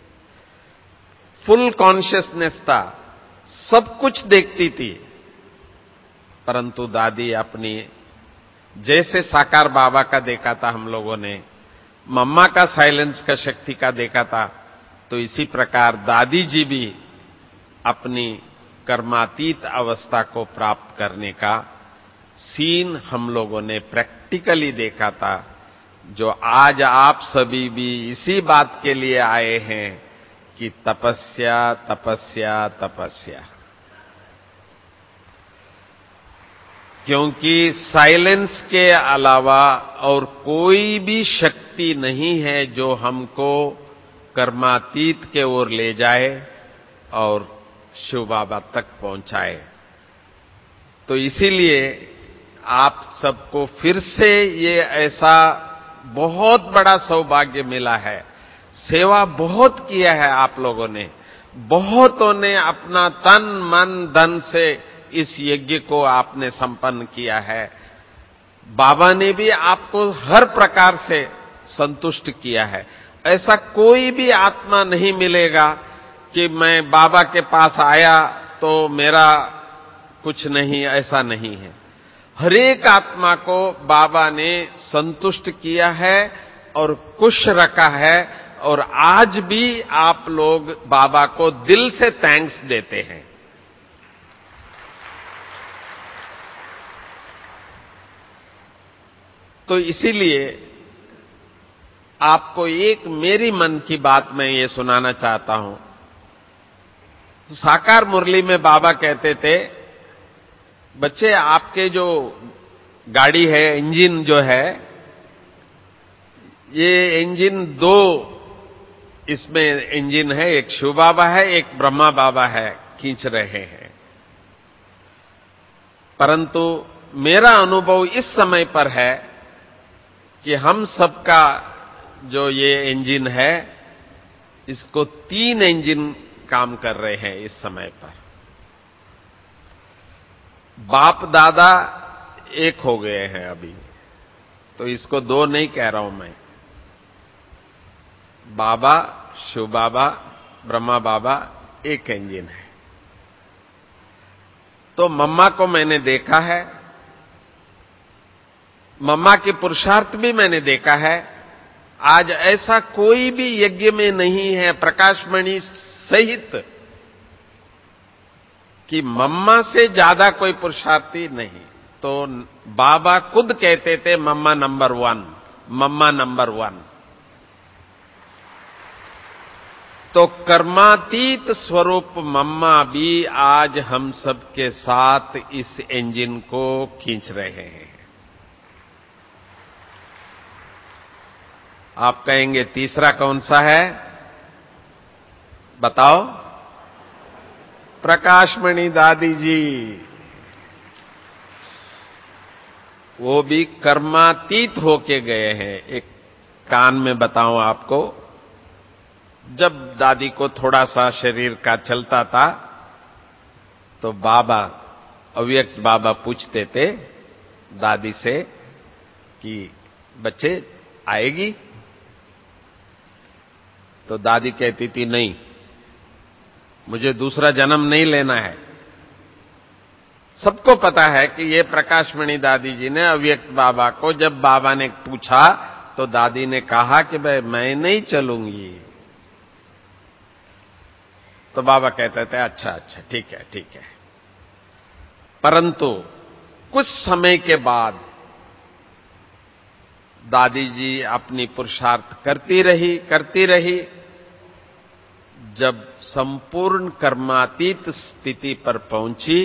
फुल कॉन्शियसनेस था, सब कुछ देखती थी। परंतु दादी अपनी, जैसे साकार बाबा का देखा था हम लोगों ने, मम्मा का साइलेंस का शक्ति का देखा था, तो इसी प्रकार दादी जी भी अपनी कर्मातीत अवस्था को प्राप्त करने का सीन हम लोगों ने प्रैक्टिकली देखा था, जो आज आप सभी भी इसी बात के लिए आए हैं कि तपस्या तपस्या तपस्या। क्योंकि साइलेंस के अलावा और कोई भी शक्ति नहीं है जो हमको कर्मातीत के ओर ले जाए और शिव बाबा तक पहुंचाए। तो इसीलिए आप सबको फिर से ये ऐसा बहुत बड़ा सौभाग्य मिला है। सेवा बहुत किया है आप लोगों ने, बहुतों ने अपना तन मन धन से इस यज्ञ को आपने संपन्न किया है। बाबा ने भी आपको हर प्रकार से संतुष्ट किया है। ऐसा कोई भी आत्मा नहीं मिलेगा कि मैं बाबा के पास आया तो मेरा कुछ नहीं, ऐसा नहीं है। हर एक आत्मा को बाबा ने संतुष्ट किया है और खुश रखा है, और आज भी आप लोग बाबा को दिल से थैंक्स देते हैं। तो इसीलिए आपको एक मेरी मन की बात मैं ये सुनाना चाहता हूं। तो साकार मुरली में बाबा कहते थे, बच्चे आपके जो गाड़ी है, इंजन जो है, ये इंजन दो इसमें इंजन है, एक शिव बाबा है, एक ब्रह्मा बाबा है, खींच रहे हैं। परंतु मेरा अनुभव इस समय पर है कि हम सबका जो ये इंजन है, इसको तीन इंजन काम कर रहे हैं इस समय पर। बाप दादा एक हो गए हैं अभी, तो इसको दो नहीं कह रहा हूं मैं। बाबा, शिव बाबा, ब्रह्मा बाबा एक इंजन है। तो मम्मा को मैंने देखा है, मम्मा के पुरुषार्थ भी मैंने देखा है। आज ऐसा कोई भी यज्ञ में नहीं है, प्रकाशमणि सहित, कि मम्मा से ज्यादा कोई पुरुषार्थी नहीं। तो बाबा खुद कहते थे मम्मा नंबर वन, मम्मा नंबर वन। तो कर्मातीत स्वरूप मम्मा भी आज हम सबके साथ इस इंजन को खींच रहे हैं। आप कहेंगे तीसरा कौन सा है? बताओ। प्रकाशमणि दादी जी, वो भी कर्मातीत होके गए हैं। एक कान में बताऊं आपको, जब दादी को थोड़ा सा शरीर का चलता था, तो बाबा, अव्यक्त बाबा पूछते थे दादी से कि बच्चे आएगी? तो दादी कहती थी नहीं, मुझे दूसरा जन्म नहीं लेना है। सबको पता है कि ये प्रकाशमणि दादी जी ने अव्यक्त बाबा को, जब बाबा ने पूछा तो दादी ने कहा कि भाई मैं नहीं चलूंगी। तो बाबा कहते थे अच्छा अच्छा ठीक है ठीक है। परंतु कुछ समय के बाद दादी जी अपनी पुरुषार्थ करती रही करती रही जब संपूर्ण कर्मातीत स्थिति पर पहुंची,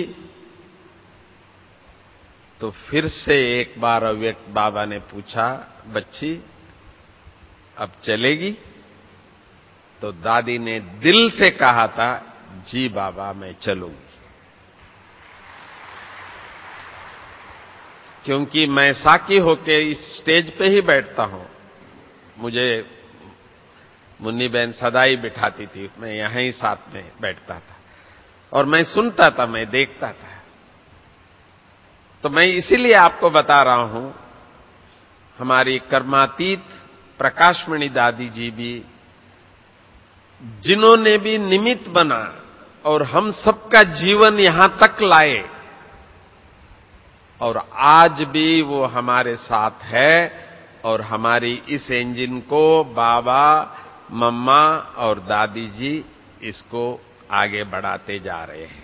तो फिर से एक बार अव्यक्त बाबा ने पूछा, बच्ची अब चलेगी? तो दादी ने दिल से कहा था, जी बाबा मैं चलूंगी। क्योंकि मैं साकी होके इस स्टेज पे ही बैठता हूं। मुझे मुन्नी बहन सदा ही बिठाती थी, मैं यहां ही साथ में बैठता था और मैं सुनता था, मैं देखता था। तो मैं इसीलिए आपको बता रहा हूं, हमारी कर्मातीत प्रकाशमणि दादी जी भी, जिन्होंने भी निमित्त बना और हम सबका जीवन यहां तक लाए, और आज भी वो हमारे साथ है और हमारी इस इंजन को बाबा, मम्मा और दादी जी इसको आगे बढ़ाते जा रहे हैं।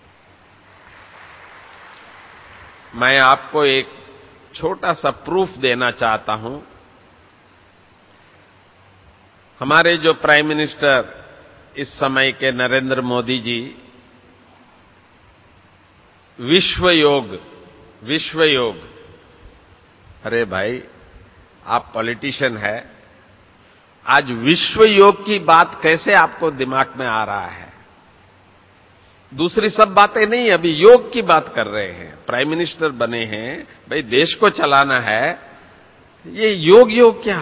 मैं आपको एक छोटा सा प्रूफ देना चाहता हूं। हमारे जो प्राइम मिनिस्टर इस समय के नरेंद्र मोदी जी, विश्व योग विश्व योग, अरे भाई आप पॉलिटिशियन है, आज विश्व योग की बात कैसे आपको दिमाग में आ रहा है? दूसरी सब बातें नहीं, अभी योग की बात कर रहे हैं। प्राइम मिनिस्टर बने हैं, भाई देश को चलाना है, ये योग योग क्या?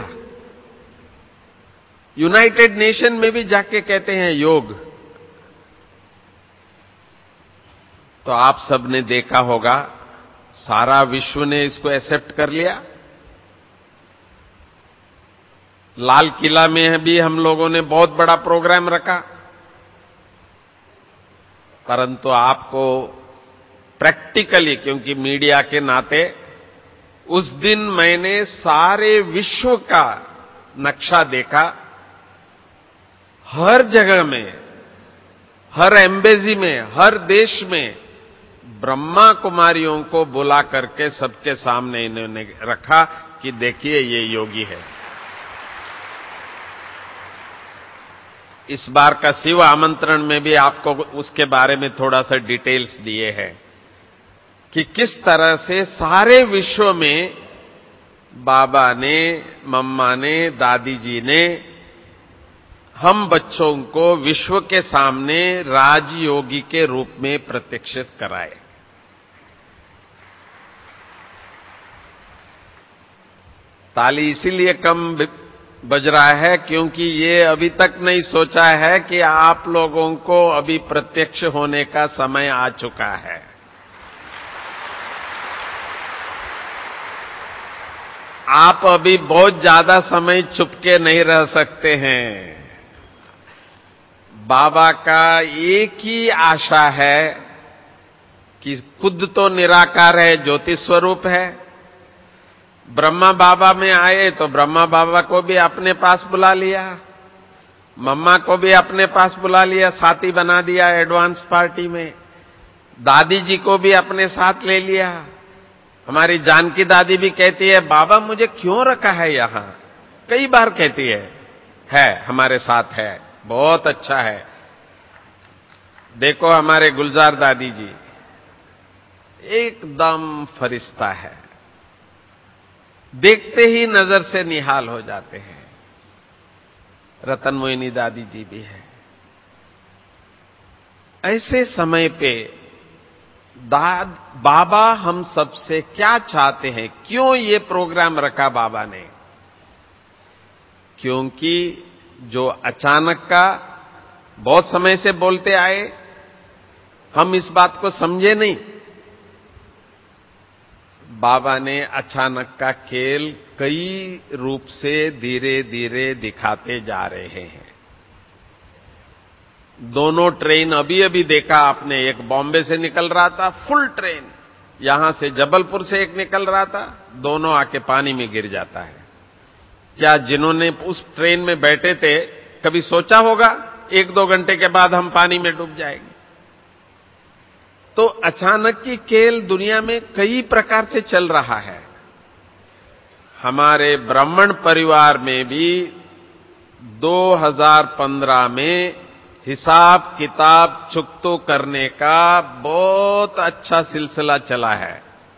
यूनाइटेड नेशन में भी जाके कहते हैं योग। तो आप सबने देखा होगा, सारा विश्व ने इसको एक्सेप्ट कर लिया। लाल किला में भी हम लोगों ने बहुत बड़ा प्रोग्राम रखा, परंतु आपको प्रैक्टिकली, क्योंकि मीडिया के नाते, उस दिन मैंने सारे विश्व का नक्शा देखा। हर जगह में, हर एम्बेसी में, हर देश में ब्रह्मा कुमारियों को बुला करके सबके सामने इन्होंने रखा कि देखिए ये योगी है। इस बार का शिव आमंत्रण में भी आपको उसके बारे में थोड़ा सा डिटेल्स दिए हैं कि किस तरह से सारे विश्व में बाबा ने, मम्मा ने, दादी जी ने हम बच्चों को विश्व के सामने राजयोगी के रूप में प्रत्यक्षित कराए। ताली इसीलिए कम बज रहा है क्योंकि ये अभी तक नहीं सोचा है कि आप लोगों को अभी प्रत्यक्ष होने का समय आ चुका है। आप अभी बहुत ज्यादा समय चुपके नहीं रह सकते हैं। बाबा का एक ही आशा है कि खुद तो निराकार है, ज्योति स्वरूप है। ब्रह्मा बाबा में आए तो ब्रह्मा बाबा को भी अपने पास बुला लिया, मम्मा को भी अपने पास बुला लिया, साथी बना दिया एडवांस पार्टी में। दादी जी को भी अपने साथ ले लिया। हमारी जानकी दादी भी कहती है, बाबा मुझे क्यों रखा है यहां? कई बार कहती है, है हमारे साथ है, बहुत अच्छा है। देखो हमारे गुलजार दादी जी एकदम फरिश्ता है, देखते ही नजर से निहाल हो जाते हैं। रतन मोहिनी दादी जी भी है। ऐसे समय पे दाद बाबा हम सबसे क्या चाहते हैं? क्यों ये प्रोग्राम रखा बाबा ने? क्योंकि जो अचानक का बहुत समय से बोलते आए, हम इस बात को समझे नहीं। बाबा ने अचानक का खेल कई रूप से धीरे धीरे दिखाते जा रहे हैं। दोनों ट्रेन अभी अभी देखा आपने, एक बॉम्बे से निकल रहा था फुल ट्रेन, यहां से जबलपुर से एक निकल रहा था, दोनों आके पानी में गिर जाता है। क्या जिन्होंने उस ट्रेन में बैठे थे कभी सोचा होगा एक दो घंटे के बाद हम पानी में डूब जाएंगे? तो अचानक की खेल दुनिया में कई प्रकार से चल रहा है। हमारे ब्राह्मण परिवार में भी दो हज़ार पंद्रह में हिसाब किताब चुकतो करने का बहुत अच्छा सिलसिला चला है।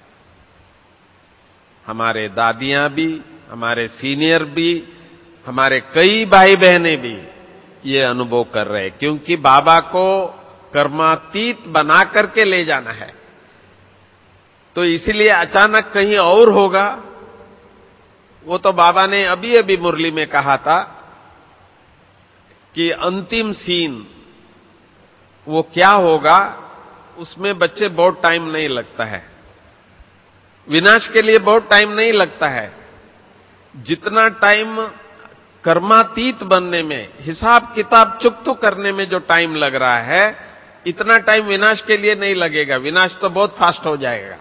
हमारे दादियां भी, हमारे सीनियर भी, हमारे कई भाई बहनें भी ये अनुभव कर रहे हैं, क्योंकि बाबा को कर्मातीत बना करके ले जाना है। तो इसीलिए अचानक कहीं और होगा, वो तो बाबा ने अभी अभी मुरली में कहा था कि अंतिम सीन वो क्या होगा, उसमें बच्चे बहुत टाइम नहीं लगता है, विनाश के लिए बहुत टाइम नहीं लगता है। जितना टाइम कर्मातीत बनने में, हिसाब किताब चुकतो करने में जो टाइम लग रहा है, इतना टाइम विनाश के लिए नहीं लगेगा। विनाश तो बहुत फास्ट हो जाएगा।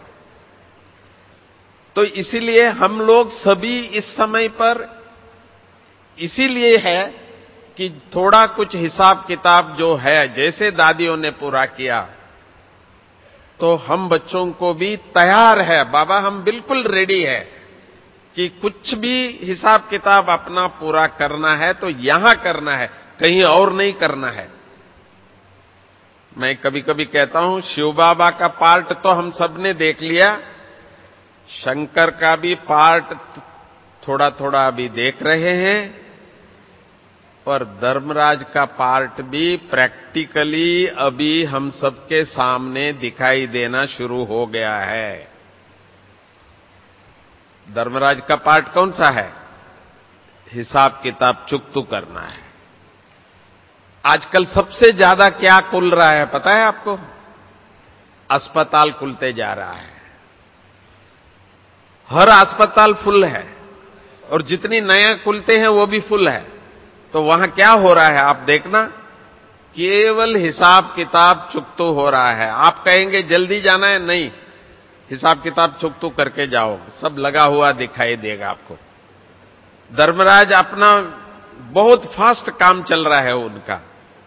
तो इसीलिए हम लोग सभी इस समय पर इसीलिए है कि थोड़ा कुछ हिसाब किताब जो है, जैसे दादियों ने पूरा किया, तो हम बच्चों को भी तैयार है। बाबा हम बिल्कुल रेडी है कि कुछ भी हिसाब किताब अपना पूरा करना है तो यहां करना है, कहीं और नहीं करना है। मैं कभी कभी कहता हूं, शिव बाबा का पार्ट तो हम सबने देख लिया, शंकर का भी पार्ट थोड़ा थोड़ा अभी देख रहे हैं, और धर्मराज का पार्ट भी प्रैक्टिकली अभी हम सबके सामने दिखाई देना शुरू हो गया है। धर्मराज का पार्ट कौन सा है? हिसाब किताब चुकतो करना है। आजकल सबसे ज्यादा क्या खुल रहा है पता है आपको? अस्पताल खुलते जा रहा है, हर अस्पताल फुल है, और जितनी नया खुलते हैं वो भी फुल है। तो वहां क्या हो रहा है आप देखना, केवल हिसाब किताब चुकतो हो रहा है। आप कहेंगे जल्दी जाना है, नहीं, हिसाब किताब चुकतो करके जाओ, सब लगा हुआ दिखाई देगा आपको। धर्मराज अपना बहुत फास्ट काम चल रहा है उनका,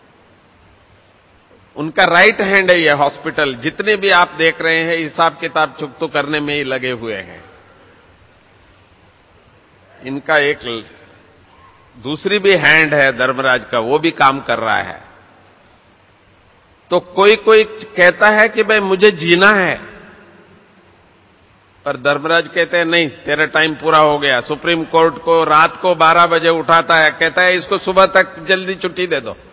उनका राइट हैंड है ये हॉस्पिटल। जितने भी आप देख रहे हैं हिसाब किताब चुकतो करने में ही लगे हुए हैं। इनका एक दूसरी भी हैंड है धर्मराज का, वो भी काम कर रहा है। तो कोई कोई कहता है कि भाई मुझे जीना है, पर धर्मराज कहते हैं नहीं, तेरा टाइम पूरा हो गया। सुप्रीम कोर्ट को रात को बारह बजे उठाता है, कहता है इसको सुबह तक जल्दी छुट्टी दे दो।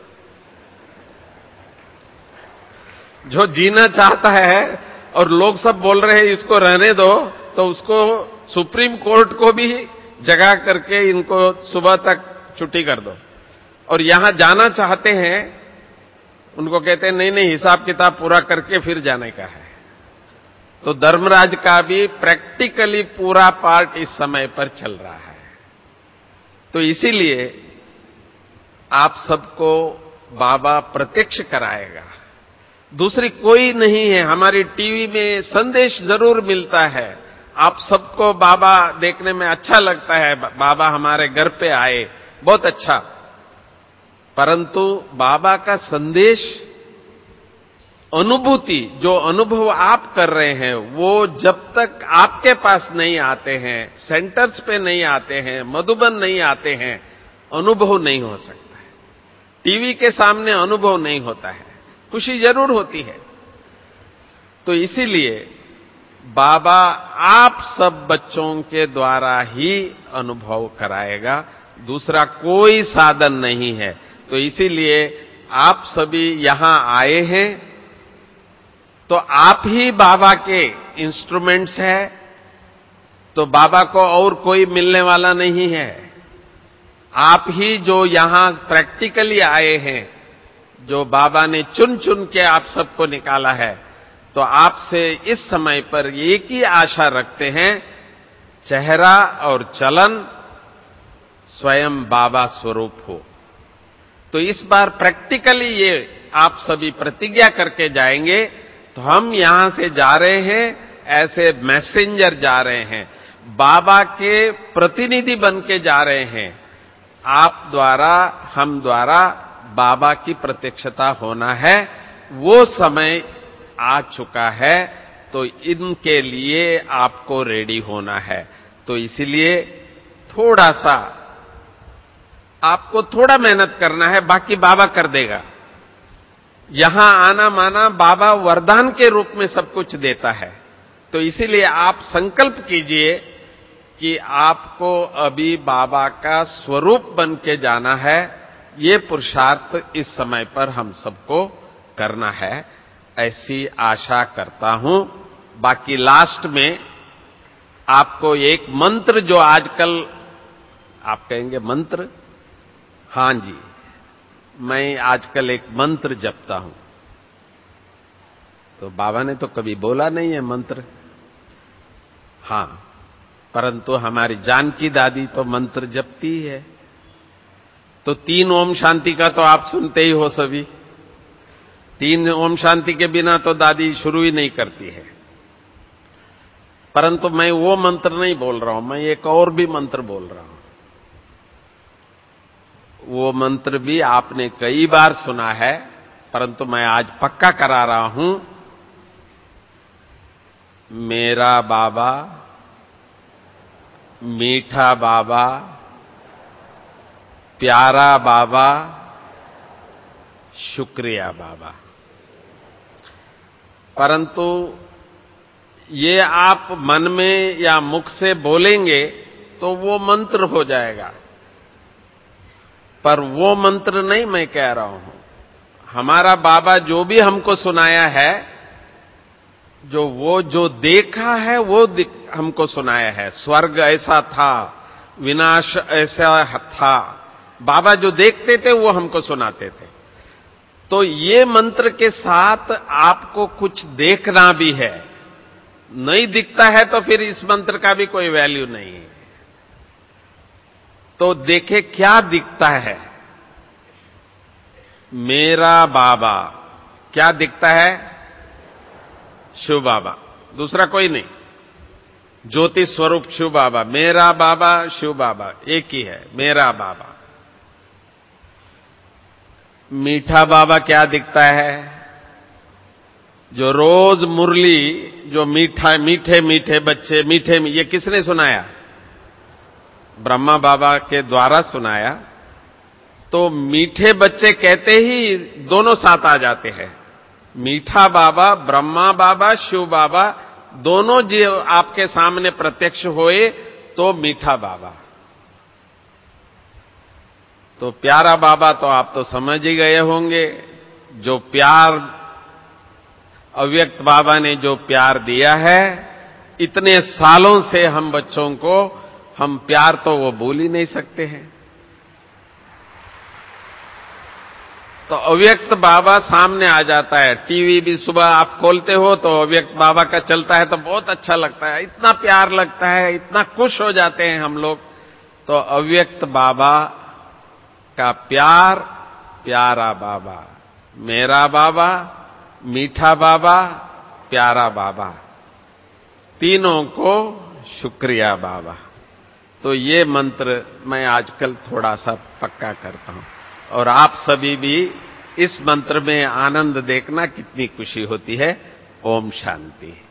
जो जीना चाहता है और लोग सब बोल रहे हैं इसको रहने दो, तो उसको सुप्रीम कोर्ट को भी जगा करके इनको सुबह तक छुट्टी कर दो। और यहां जाना चाहते हैं, उनको कहते हैं नहीं नहीं, हिसाब किताब पूरा करके फिर जाने का है। तो धर्मराज का भी प्रैक्टिकली पूरा पार्ट इस समय पर चल रहा है। तो इसीलिए आप सबको बाबा प्रत्यक्ष कराएगा, दूसरी कोई नहीं है। हमारी टीवी में संदेश जरूर मिलता है, आप सबको बाबा देखने में अच्छा लगता है, बाबा हमारे घर पे आए, बहुत अच्छा। परंतु बाबा का संदेश, अनुभूति, जो अनुभव आप कर रहे हैं, वो जब तक आपके पास नहीं आते हैं, सेंटर्स पे नहीं आते हैं, मधुबन नहीं आते हैं, अनुभव नहीं हो सकता है। टीवी के सामने अनुभव नहीं होता है, खुशी जरूर होती है। तो इसीलिए बाबा आप सब बच्चों के द्वारा ही अनुभव कराएगा, दूसरा कोई साधन नहीं है। तो इसीलिए आप सभी यहां आए हैं, तो आप ही बाबा के इंस्ट्रूमेंट्स हैं, तो बाबा को और कोई मिलने वाला नहीं है। आप ही जो यहां प्रैक्टिकली आए हैं, जो बाबा ने चुन चुन के आप सबको निकाला है, तो आपसे इस समय पर एक ही आशा रखते हैं, चेहरा और चलन स्वयं बाबा स्वरूप हो। तो इस बार प्रैक्टिकली ये आप सभी प्रतिज्ञा करके जाएंगे। तो हम यहां से जा रहे हैं, ऐसे मैसेंजर जा रहे हैं, बाबा के प्रतिनिधि बन के जा रहे हैं। आप द्वारा, हम द्वारा बाबा की प्रत्यक्षता होना है, वो समय आ चुका है। तो इनके लिए आपको रेडी होना है। तो इसलिए थोड़ा सा आपको थोड़ा मेहनत करना है, बाकी बाबा कर देगा। यहां आना माना बाबा वरदान के रूप में सब कुछ देता है। तो इसीलिए आप संकल्प कीजिए कि आपको अभी बाबा का स्वरूप बन के जाना है। ये पुरुषार्थ इस समय पर हम सबको करना है, ऐसी आशा करता हूं। बाकी लास्ट में आपको एक मंत्र, जो आजकल आप कहेंगे मंत्र, हां जी, मैं आजकल एक मंत्र जपता हूं। तो बाबा ने तो कभी बोला नहीं है मंत्र, हां, परंतु हमारी जानकी दादी तो मंत्र जपती है। तो तीन ओम शांति का तो आप सुनते ही हो सभी। तीन ओम शांति के बिना तो दादी शुरू ही नहीं करती है। परंतु मैं वो मंत्र नहीं बोल रहा हूं, मैं एक और भी मंत्र बोल रहा हूं। वो मंत्र भी आपने कई बार सुना है, परंतु मैं आज पक्का करा रहा हूं। मेरा बाबा, मीठा बाबा, प्यारा बाबा, शुक्रिया बाबा। परंतु ये आप मन में या मुख से बोलेंगे तो वो मंत्र हो जाएगा, पर वो मंत्र नहीं मैं कह रहा हूं। हमारा बाबा जो भी हमको सुनाया है, जो वो जो देखा है वो हमको सुनाया है। स्वर्ग ऐसा था, विनाश ऐसा था, बाबा जो देखते थे वो हमको सुनाते थे। तो ये मंत्र के साथ आपको कुछ देखना भी है। नहीं दिखता है तो फिर इस मंत्र का भी कोई वैल्यू नहीं है। तो देखे क्या दिखता है। मेरा बाबा, क्या दिखता है? शिव बाबा, दूसरा कोई नहीं। ज्योति स्वरूप शिव बाबा, मेरा बाबा शिव बाबा एक ही है, मेरा बाबा। मीठा बाबा क्या दिखता है? जो रोज मुरली, जो मीठा मीठे मीठे बच्चे मीठे, ये किसने सुनाया? ब्रह्मा बाबा के द्वारा सुनाया, तो मीठे बच्चे कहते ही दोनों साथ आ जाते हैं। मीठा बाबा, ब्रह्मा बाबा, शिव बाबा दोनों जो आपके सामने प्रत्यक्ष होए तो मीठा बाबा। तो प्यारा बाबा तो आप तो समझ ही गए होंगे, जो प्यार अव्यक्त बाबा ने जो प्यार दिया है इतने सालों से हम बच्चों को, हम प्यार तो वो भूल ही नहीं सकते हैं। तो अव्यक्त बाबा सामने आ जाता है। टीवी भी सुबह आप खोलते हो तो अव्यक्त बाबा का चलता है तो बहुत अच्छा लगता है, इतना प्यार लगता है, इतना खुश हो जाते हैं हम लोग। तो अव्यक्त बाबा का प्यार, प्यारा बाबा, मेरा बाबा, मीठा बाबा, प्यारा बाबा, तीनों को शुक्रिया बाबा। तो ये मंत्र मैं आजकल थोड़ा सा पक्का करता हूं, और आप सभी भी इस मंत्र में आनंद देखना, कितनी खुशी होती है। ओम शांति।